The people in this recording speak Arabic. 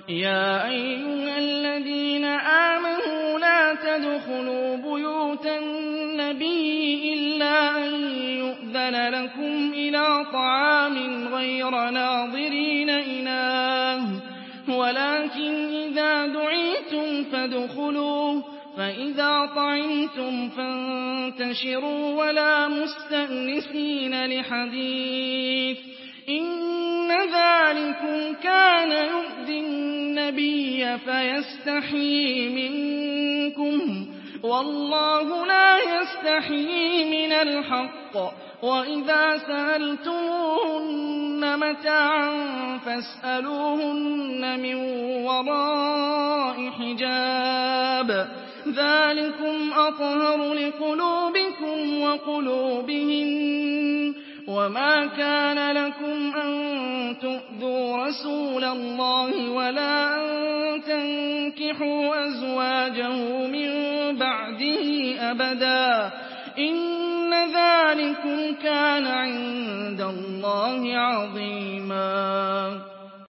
يَا أَيُّهَا الَّذِينَ آمَنُوا لَا تَدْخُلُوا بُيُوتَ النَّبِيِّ إِلَّا أَن يُؤْذَنَ لَكُمْ إِلَىٰ طَعَامٍ غَيْرَ نَاظِرِينَ إِنَاهُ وَلَٰكِنْ إِذَا دُعِيتُمْ فَادْخُلُوا فَإِذَا طَعِمْتُمْ فَانتَشِرُوا وَلَا مُسْتَأْنِسِينَ لِحَدِيثٍ ۚ إِنَّ ذَٰلِكُمْ كَانَ يُؤْذِي النَّبِيَّ فَيَسْتَحْيِي مِنكُمْ ۖ وَاللَّهُ لَا يَسْتَحْيِي مِنَ الْحَقِّ ۚ وَإِذَا سَأَلْتُمُوهُنَّ مَتَاعًا فَاسْأَلُوهُنَّ مِن وَرَاءِ حِجَابٍ ۚ ذَٰلِكُمْ أَطْهَرُ لِقُلُوبِكُمْ وَقُلُوبِهِنَّ ۚ وَمَا كَانَ لَكُمْ أَن تُؤْذُوا رَسُولَ اللَّهِ وَلَا أَن تَنكِحُوا أَزْوَاجَهُ مِن بَعْدِهِ أَبَدًا ۚ إِنَّ ذَٰلِكُمْ كَانَ عِندَ اللَّهِ عَظِيمًا